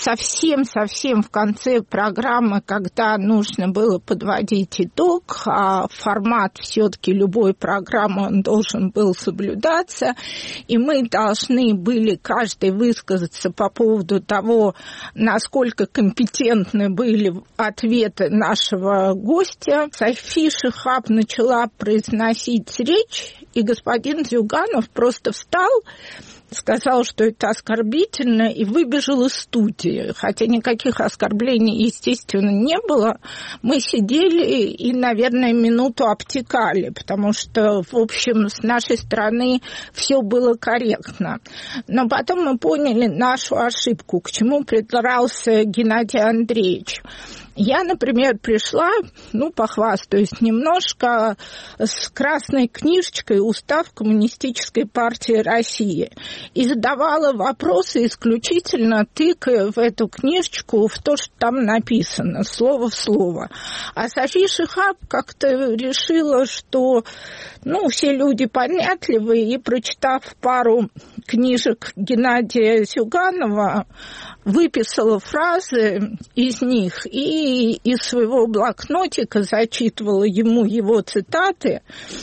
совсем в конце программы, когда нужно было подводить итог, а формат все-таки любой программы он должен был соблюдаться, и мы должны были каждый высказаться по поводу того, насколько компетентны были ответы нашего гостя. София Шихаб начала произносить речь, и господин Зюганов просто встал сказал, что это оскорбительно, и выбежал из студии. Хотя никаких оскорблений, естественно, не было. Мы сидели и, наверное, минуту обтекали, потому что, в общем, с нашей стороны все было корректно. Но потом мы поняли нашу ошибку, к чему придрался Геннадий Андреевич. Я, например, пришла, похвастаюсь немножко, с красной книжечкой «Устав Коммунистической партии России» и задавала вопросы исключительно тыкая в эту книжечку в то, что там написано, слово в слово. А София Шихаб как-то решила, что, все люди понятливые, и, прочитав пару книжек Геннадия Зюганова, выписала фразы из них и из своего блокнотика зачитывала ему его цитаты.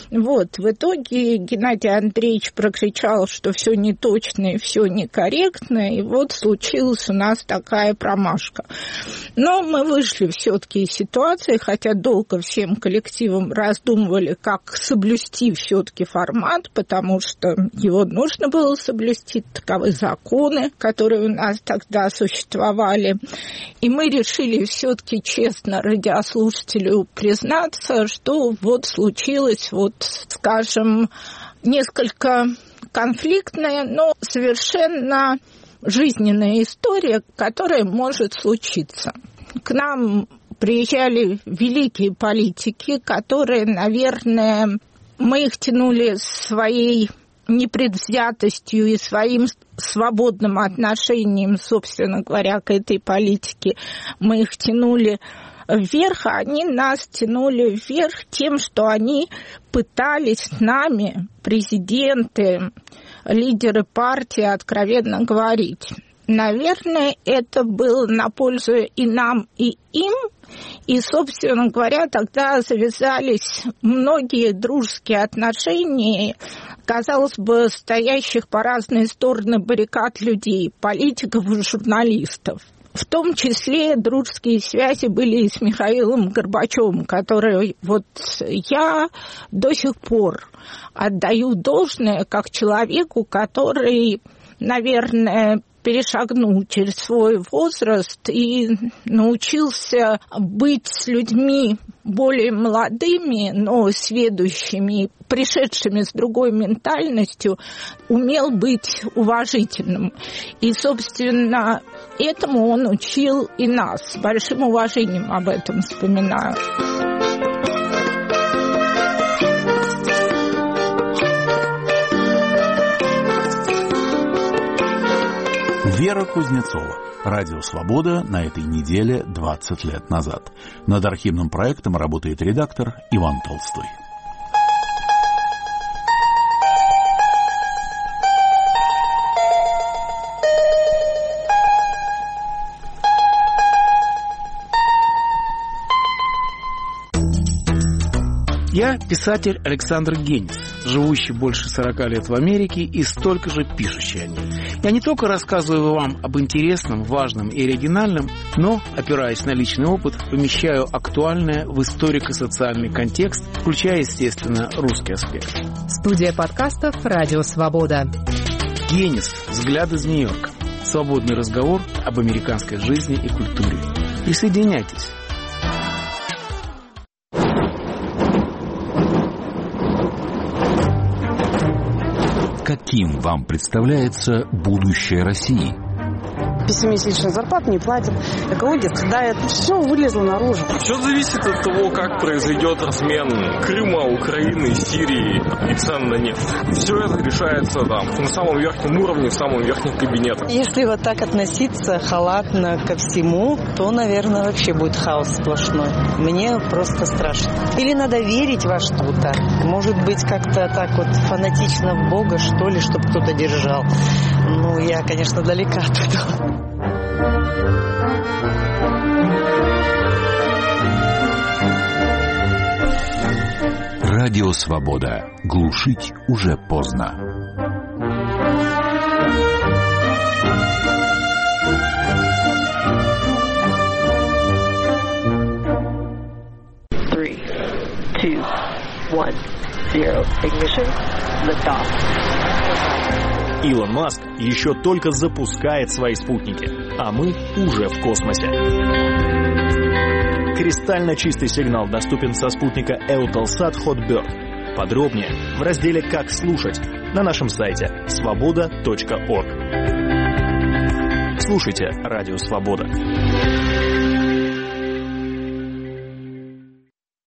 В итоге Геннадий Андреевич прокричал, что все неточно и все некорректно, и случилась у нас такая промашка. Но мы вышли все-таки из ситуации, хотя долго всем коллективом раздумывали, как соблюсти все-таки формат, потому что его нужно было соблюсти, таковы законы, которые у нас тогда существовали. И мы решили все-таки честно радиослушателю признаться, что случилось, скажем, несколько конфликтная, но совершенно жизненная история, которая может случиться. К нам приезжали великие политики, которые, наверное, мы их тянули своей непредвзятостью и своим свободным отношением, собственно говоря, к этой политике. Мы их тянули вверх, а они нас тянули вверх тем, что они пытались с нами, президенты, лидеры партии, откровенно говорить. Наверное, это было на пользу и нам, и им. И, собственно говоря, тогда завязались многие дружеские отношения, казалось бы, стоящих по разные стороны баррикад людей, политиков и журналистов. В том числе дружеские связи были и с Михаилом Горбачевым, который я до сих пор отдаю должное как человеку, который, наверное, перешагнул через свой возраст и научился быть с людьми более молодыми, но сведущими, пришедшими с другой ментальностью, умел быть уважительным. И, собственно, этому он учил и нас. С большим уважением об этом вспоминаю. Вера Кузнецова. Радио «Свобода» на этой неделе 20 лет назад. Над архивным проектом работает редактор Иван Толстой. Я писатель Александр Генис, живущий больше 40 лет в Америке и столько же пишущий о ней. Я не только рассказываю вам об интересном, важном и оригинальном, но, опираясь на личный опыт, помещаю актуальное в историко-социальный контекст, включая, естественно, русский аспект. Студия подкастов «Радио Свобода». Генис. Взгляд из Нью-Йорка. Свободный разговор об американской жизни и культуре. Присоединяйтесь. Каким вам представляется будущее России? Пессимистичную зарплату не платят, экология страдает, все вылезло наружу. Все зависит от того, как произойдет размен Крыма, Украины, Сирии и цен на нефть. Все это решается на самом верхнем уровне, в самом верхнем кабинете. Если вот так относиться халатно ко всему, то, наверное, вообще будет хаос сплошной. Мне просто страшно. Или надо верить во что-то. Может быть, как-то так фанатично в Бога, что ли, чтобы кто-то держал. Я, конечно, далека от этого. Радио «Свобода». Глушить уже поздно. 1, 0, ignition, liftoff. Илон Маск еще только запускает свои спутники, а мы уже в космосе. Кристально чистый сигнал доступен со спутника Eutelsat Hotbird. Подробнее в разделе «Как слушать» на нашем сайте svoboda.org. Слушайте Радио Свобода.